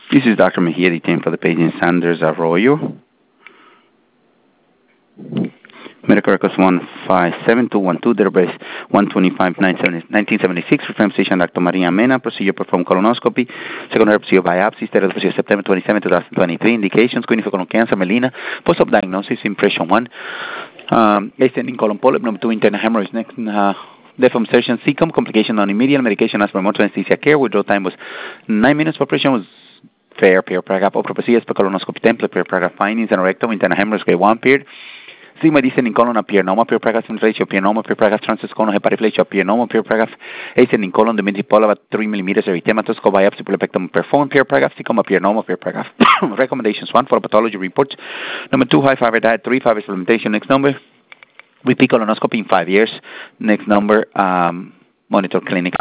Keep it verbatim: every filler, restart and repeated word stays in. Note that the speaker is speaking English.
This is Doctor Mejia, detained for the patient Sanders Arroyo. Medical records one five seven two one two, database one twenty-five nineteen seventy-six, reference station Doctor Maria Mena, procedure performed colonoscopy, secondary procedure biopsy, steroid procedure September twenty-seventh, twenty twenty-three, indications, screening for colon cancer, melina, post-op diagnosis, impression one, um, ascending colon polyp, number two, internal hemorrhage, next, uh, deformation, cecum, complication non-immediate, medication as per motor anesthesia care, withdrawal time was nine minutes for operation, was fair, period, paragraph, opera procedures per colonoscopy template, period, paragraph, findings, and rectum, internal hemorrhage, grade one, period, sigma descending colon, apiernoma, period, paragraph, ratio, apiernoma, period, paragraph, transverse colon, hepatiflation, apiernoma, period, paragraph, ascending colon, diminutive polyp, about three millimeters, erythematous, biopsy, polypectum performed, period, paragraph, cecum, apiernoma, period, paragraph, recommendations, one, for pathology reports, number two, high fiber diet, three, fiber supplementation, next number, repeat colonoscopy in five years, next number, um, monitor clinic.